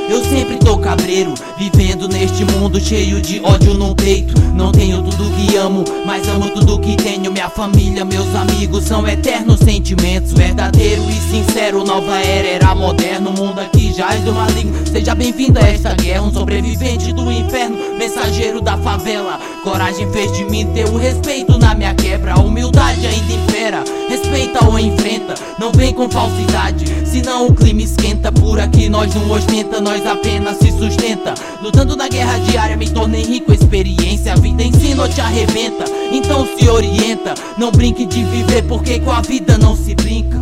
Eu sempre tô cabreiro, vivendo neste mundo cheio de ódio no peito. Não tenho tudo que amo, mas amo tudo que tenho. Minha família, meus amigos são eternos sentimentos. Verdadeiro e sincero, nova era moderno. O mundo aqui jaz do maligno, seja bem-vindo a esta guerra. Um sobrevivente do inferno, mensageiro da favela. Coragem fez de mim ter o respeito na minha quebra. A humildade ainda impera, respeita ou enfrenta. Não vem com falsidade, senão o clima esquenta. Por aqui nós não ostenta, nós apenas se sustenta. Lutando na guerra diária me tornei rico a experiência. A vida ensina ou te arrebenta, então se orienta. Não brinque de viver, porque com a vida não se brinca.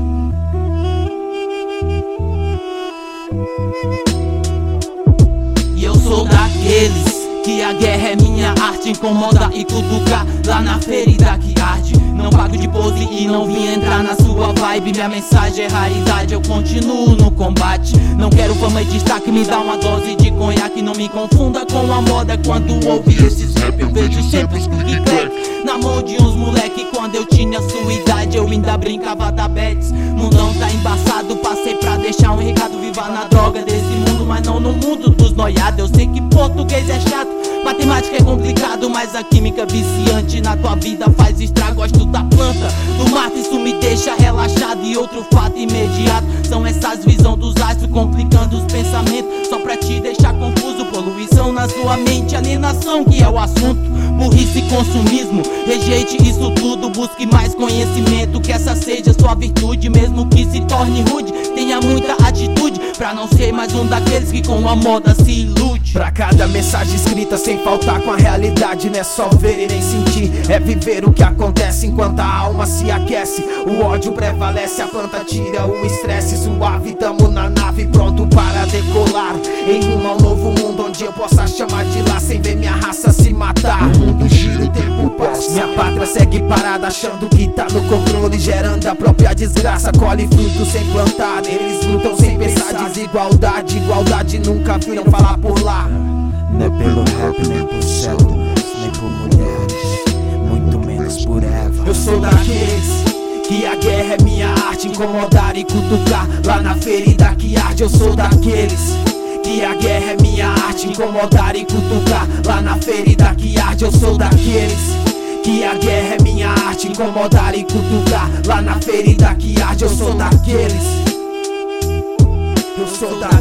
E eu sou daqueles que a guerra é minha arte. Incomoda e cutucar lá na ferida que arde. Não pago de pose e não vim entrar na sua vibe. Minha mensagem é raridade, eu continuo no combate. Não quero fama e destaque, me dá uma dose de conhaque. Não me confunda com a moda quando ouvi esses rap. Eu vejo sempre os cookie crack na mão de uns moleque. Quando eu tinha sua idade eu ainda brincava da Bets. Mundão tá embaçado, passei pra deixar um recado. Viva na droga desse mundo, mas não no mundo dos noiados. Eu sei que português é chato, matemática é complicado, mas a química viciante na tua vida faz estrago. Gosto da planta, do mato, isso me deixa relaxado. E outro fato imediato são essas visões dos astros complicando os pensamentos, só pra te deixar confuso. Poluição na sua mente, alienação que é o assunto. Burrice e consumismo, rejeite isso tudo. Busque mais conhecimento, que essa seja sua virtude. Mesmo que se torne rude, tenha muita atitude, pra não ser mais um daqueles que com a moda se ilude. Pra cada mensagem escrita sem faltar com a realidade. Não é só ver e nem sentir, é viver o que acontece enquanto a alma se aquece. O ódio prevalece, a planta tira o estresse. Suave, tamo na nave pronto para decolar em rumo ao novo mundo, onde eu possa chamar de lá sem ver minha raça se matar. O mundo gira, o tempo passa, minha pátria segue parada, achando que tá no controle, gerando a própria desgraça. Colhe frutos sem plantar, eles lutam sem pensar. Desigualdade, igualdade nunca viram falar por lá. Não é pelo rap, nem por células, nem por mulheres, muito menos por Eva. Eu sou daqueles que a guerra é minha arte. Incomodar e cutucar lá na ferida que arde. Eu sou daqueles que a guerra é minha arte. Incomodar e cutucar lá na ferida que arde. Eu sou daqueles que a guerra é minha arte. Incomodar e cutucar lá na ferida que arde. Eu sou daqueles. Eu sou daqueles.